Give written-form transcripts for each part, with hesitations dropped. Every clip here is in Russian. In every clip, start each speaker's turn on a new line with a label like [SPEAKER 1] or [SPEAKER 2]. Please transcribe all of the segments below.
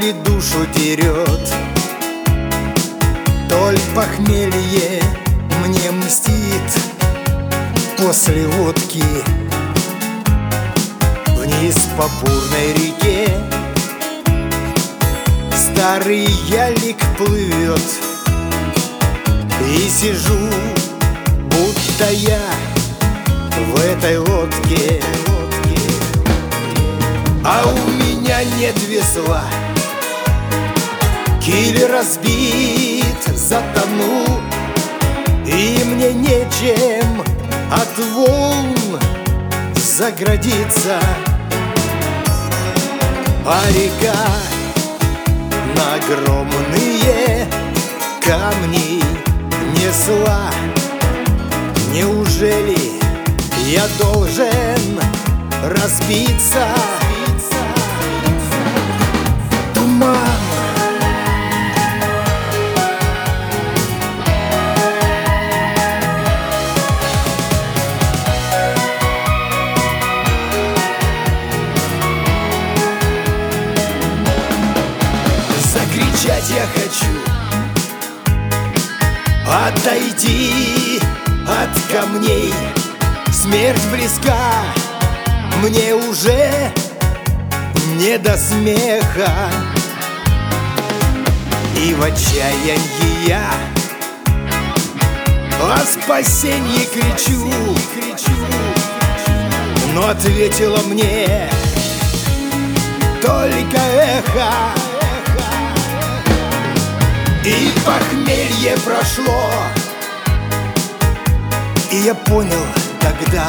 [SPEAKER 1] Боли душу дерет, толь похмелье мне мстит. После водки вниз по бурной реке старый ялик плывет, и сижу, будто я в этой лодке. А у меня нет весла, киль разбит, затону, и мне нечем от волн заградиться. А река на огромные камни несла. Неужели я должен разбиться? Туман. Закричать я хочу: отойди от камней, смерть близка, мне уже не до смеха. И в отчаянии я о спасении кричу, но ответила мне только эхо. И похмелье прошло, и я понял тогда,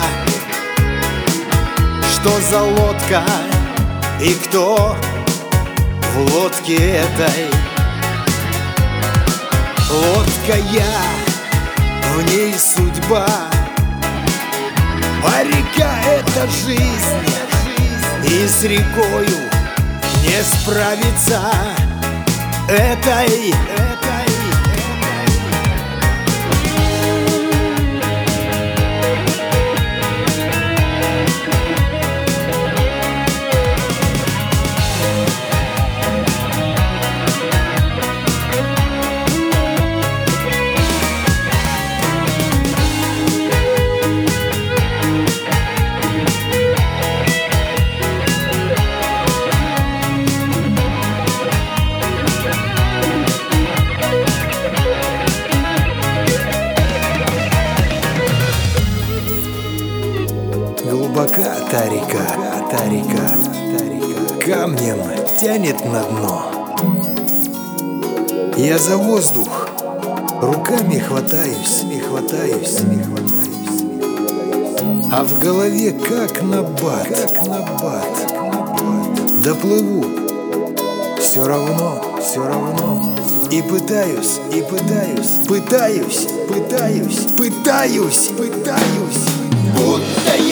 [SPEAKER 1] что за лодка и кто в лодке этой. Лодка я, в ней судьба, а река — это жизнь, и с рекою не справиться этой. Глубока та река, камнем тянет на дно. Я за воздух руками хватаюсь, а в голове как набат. Доплыву, все равно, и пытаюсь, будто